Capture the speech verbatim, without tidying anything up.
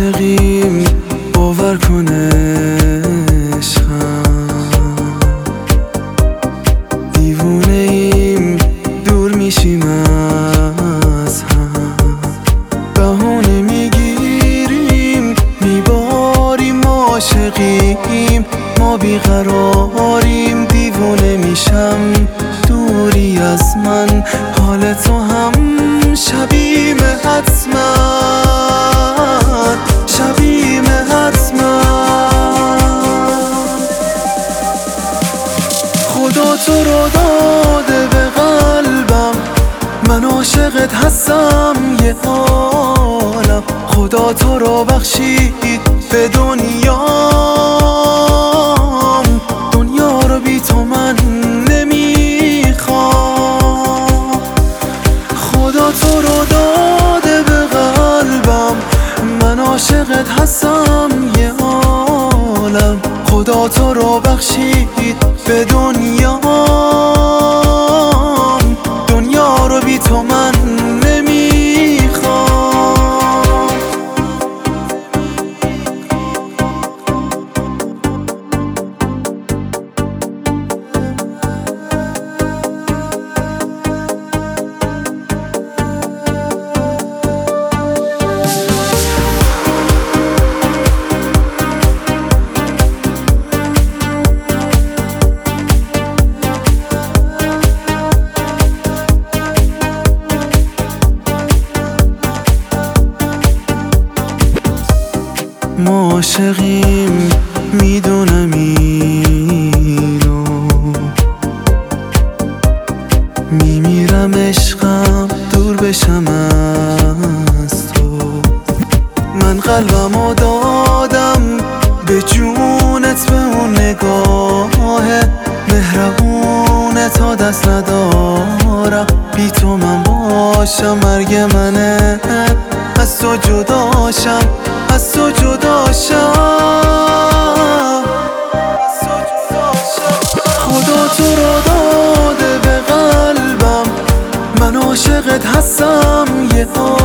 عاشقیم باور کن عشقم، دیوونه ایم دور میشیم از هم، بهونه میگیریم میباریم، عاشقیم ما بیقراریم، دیوونه میشم دوری از من، حال تو هم شبیه حتما شبیه حتما. خدا تو رو داده به قلبم، من عاشقت هستم یه عالم، خدا تو رو بخشید به دنیام، دنیا رو بی تو من نمیخوام. خدا تو رو داده به قلبم، من عاشقت هستم یه عالم، خدا تو رو بخشید به دنیام، دنیا رو بی تو من نمیخوام. ما عاشقیم میدونم اینو، میمیرم عشقم دور بشم از تو، من قلبمو دادم به جونت، به اون نگاه مهربونه تا دست ندارم، بی تو من باشم مرگ منه، از تو جداشم از تو جداشم. خدا تو رو داده به قلبم، من عاشقت هستم یه